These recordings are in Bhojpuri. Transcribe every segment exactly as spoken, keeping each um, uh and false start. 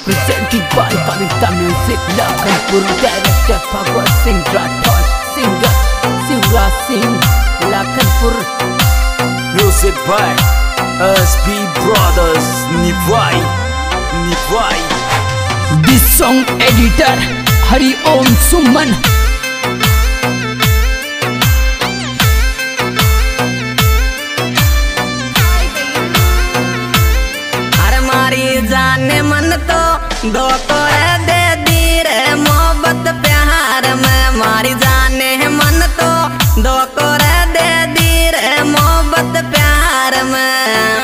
Presented by Kavita Music, Lakhanpur. Director Bhagwat Singh Rathod. Singer Shivraj Singh, Lakhanpur. Music by S B Brothers. Nivai, Nivai. This song editor Hari Om Suman. जाने मन तो दो करे दे दी रे मोहब्बत प्यार में। मारी जाने मन तो दो करे दे दी रे मोहब्बत प्यार में।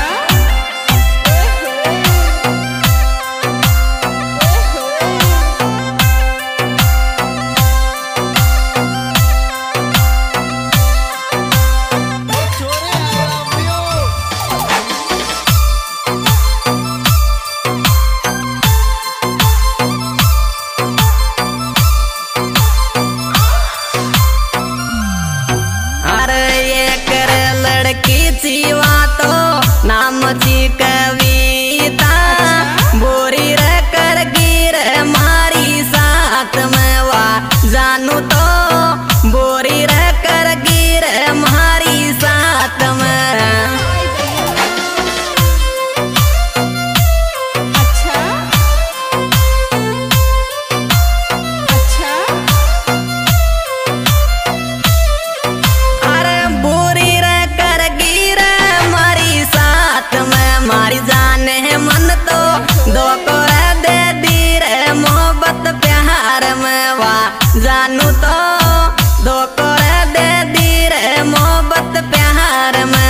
नाम जी कविता बोरी रे कर गिर मारी साथ में वा जानू तो बोरी रे कर गिर मारी साथ में। अच्छा अच्छा अरे बोरी रे कर गिर मारी जाने मन तो दो करे दे दी रे मोहब्बत प्यार में वा जानू तो दो करे दे दी रे मोहब्बत प्यार में।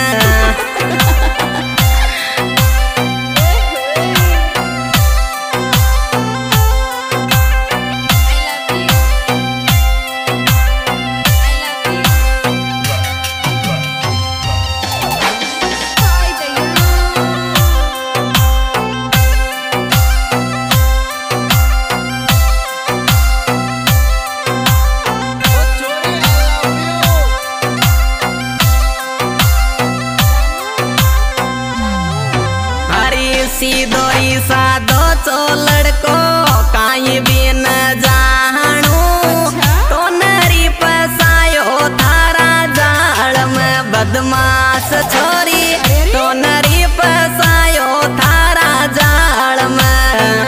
दोरी सा दो चो लड़को काई भी न जानू तो नरी पसायो थारा जाल में बदमाश छोरी तो नरी पसायो थारा जाल में।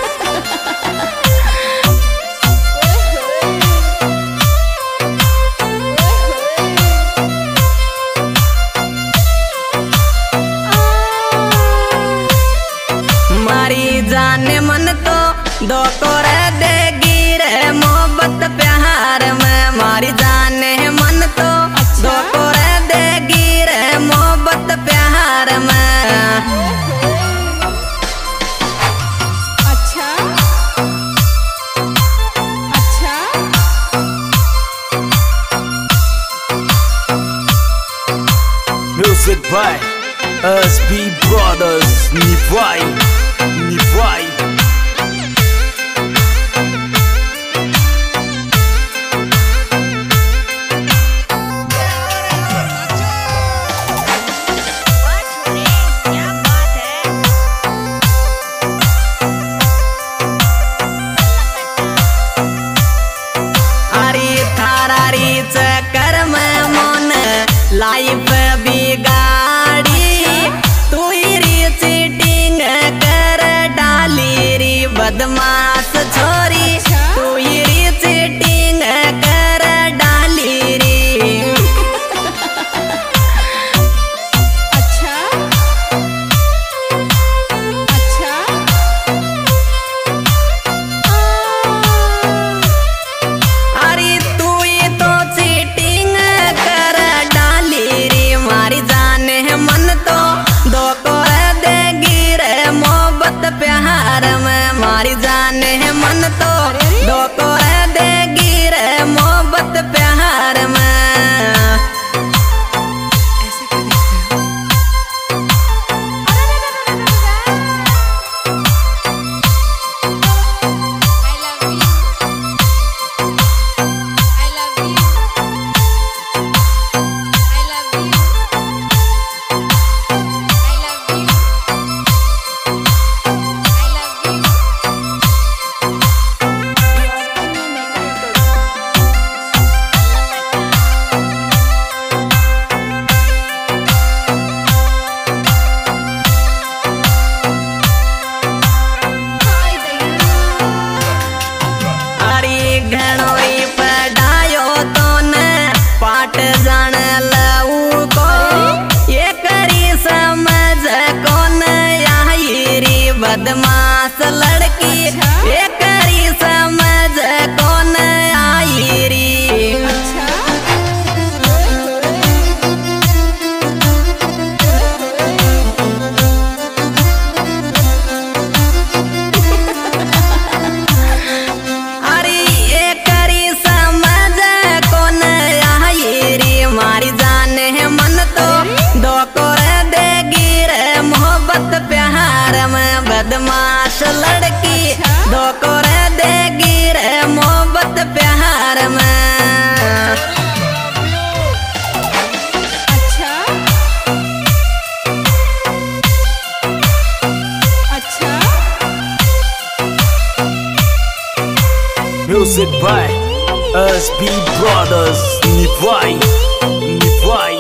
जाने मन तो दो करे दे गिरे मोहब्बत प्यार में। मारी जाने मन तो दो करे दे गिरे मोहब्बत प्यार में। अच्छा अच्छा Music by S B Brothers. Nivai, Nivai. चक्कर में मन लाइफ बिगाड़ी तू ही चीटिंग कर डाली री बदमाश छोरी तू ही चीटिंग कर डाली री। अच्छा अच्छा अरे तू तो चीटिंग कर डाली री। मारी जाने मन तो दो करे दे गिरे मोहब्बत प्यार में। मारी जान Music by S B Brothers. Nivai, Nivai.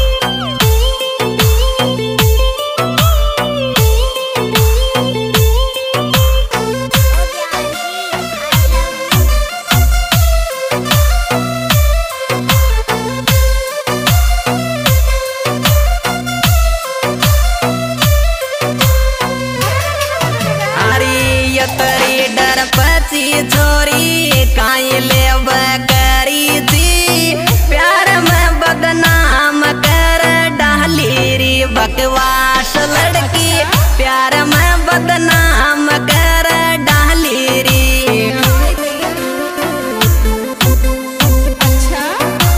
छोरी काई लेब करी थी प्यार में बदनाम कर डाली री बकवास लड़की प्यार में बदनाम कर डाली री। अच्छा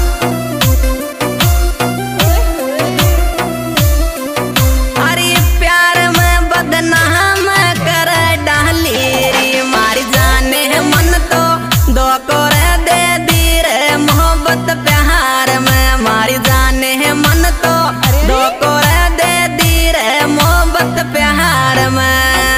अरे प्यार में बदनाम कर डाली री मारी जाने मन तो दो कर दे दी रे मोहब्बत प्यार में मारी जाने मन तो दो कर दे दी रे मोहब्बत प्यार में।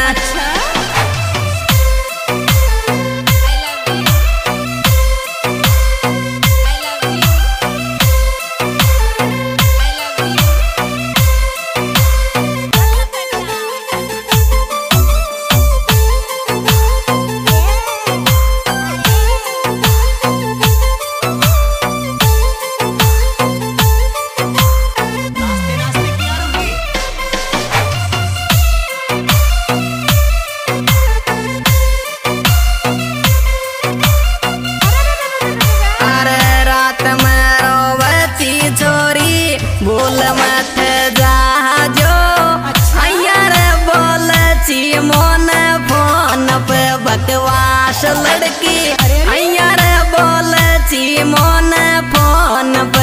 बोल मत जा जो यार बोल ची मोन फोन पे बकवास लड़की यार बोल ची मोन फोन पे।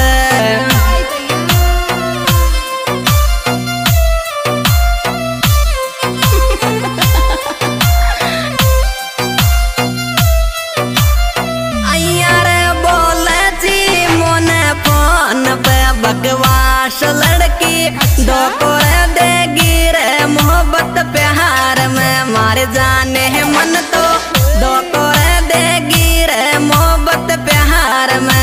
बकवास लड़की दो कर देगी रे मोहब्बत प्यार में मारे जाने मन तो दो कर देगी रे मोहब्बत प्यार में।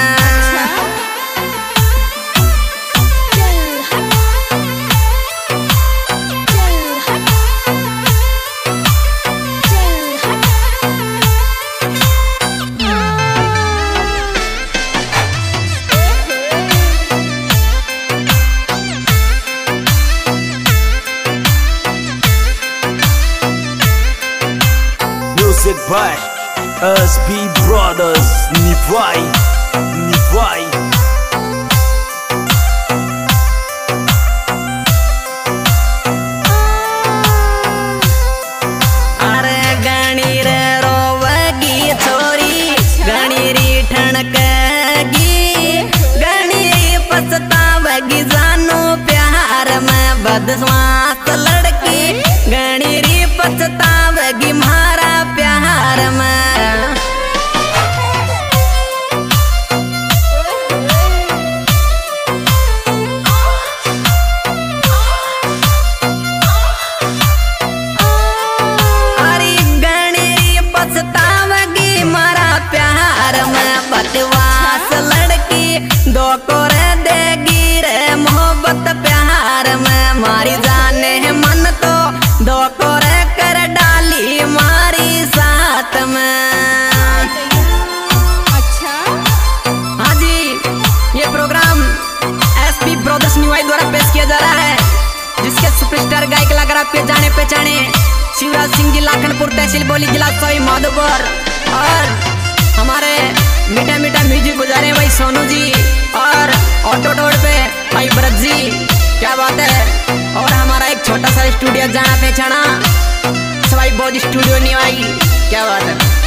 Music by S B Brothers. Nivai, Nivai. अरे गणी रे रोवगी छोरी गणी री ठणकगी गणी री पछतावगी जानू प्यार में बदमाश लड़की गणी री पछतावगी मारा प्यार में। अरे गणी पछतावगी मारा प्यार में बकवास लड़की दो कर देगी रे मोहब्बत प्यार में मारी जाने मन तो दो कर कर डाली मारी साथ में। अच्छा हाँ जी ये प्रोग्राम एस बी ब्रदर्स निवाई द्वारा पेश किया जा रहा है जिसके सुपरस्टार गायक लग रहा पे जाने पहचाने शिवराज सिंह जी लाखनपुर तहसील बोली जिला सोई माधोपुर और हमारे मीठा मीठा म्यूजिक बजा रहे भाई सोनू जी और ऑटो टोड पे भाई भरत जी क्या बात है। और हमारा एक छोटा सा स्टूडियो जाना पहचाना सवाई बोझ स्टूडियो निवाई क्या बात है।